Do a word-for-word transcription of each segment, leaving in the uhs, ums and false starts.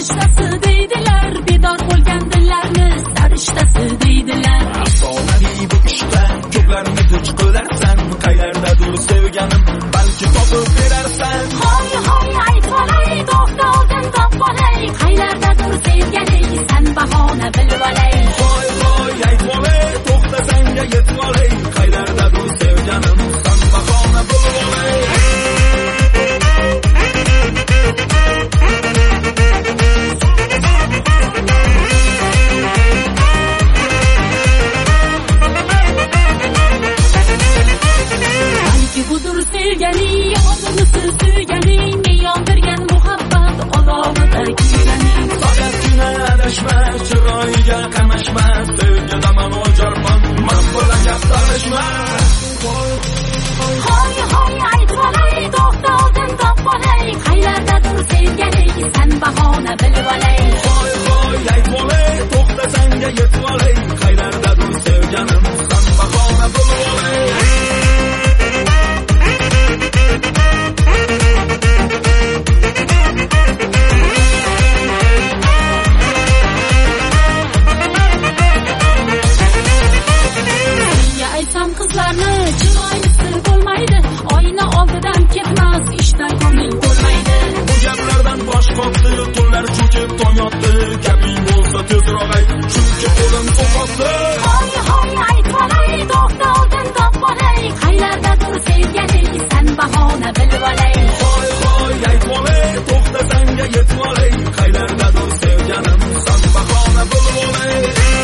farishtasi deydilar, bedor bo'lgan dillarni sarishtasi deydilar. Afsonaviy bu ishda ko'plarni duch qilarsan, qaylardadir sevganim balki topib berarsan. Hoy hoy aytvolay, to'xta oldin topvolay, qaylardadir sevganing san bahona bilib olay. Hoy hoy aytvolay, to'xta senga yetvolay, qaylardadir sevganim san bahona bilib olay. Budur sevganing, o'zimizni suyganing, yondirgan muhabbat olovida kuyganing. Faqatgina adashma, chiroyiga qamashma, sevgida man o'jarman, men bilan gaptalashma. Hoy hoy aytvolay, to'xta oldin topvolay, qaylardadir sevganing san bahona bilib olay. Hoy hoy aytvolay, to'xta senga yetvolay, qaylardadir sevganim san bahona bilib olay. Qizlarni chiroylisi bo'lmaydi, oyna oldidan ketmas, ishdan ko'ngil bo'lmaydi. Bu gaplardan bosh qotdi, tunlar cho'kib tong otdi, gaping bo'lsa tezroq ayt, chunki qo'lim so'qotdi. Hoy hoy aytvolay, to'xta oldin topvolay, qaylardadir sevganing san bahona bilib olay. Hoy hoy aytvolay, to'xta senga yetvolay, qaylardadir sevganim san bahona bilib olay.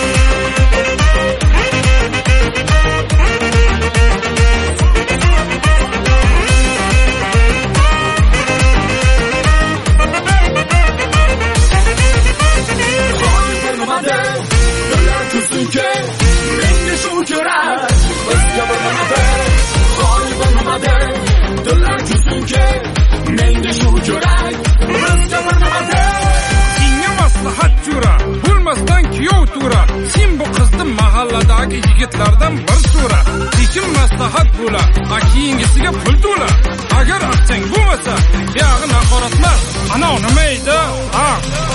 Menga shu kerak, bizga bir nimada, hoy bir nimada, dillar kuzunga, menga shu kerak, bizga bir nimada. Senga maslahat jo'ra, bo'lmasdan kuyov to'ra, sen bu qizni mahalladagi yigitlardan bir so'ra. Lekin maslahat bo'la, a keyingisiga pul to'la. Agar aqchang bo'lmasa, buyog'i naqoratlar, ana nima edi? Ha,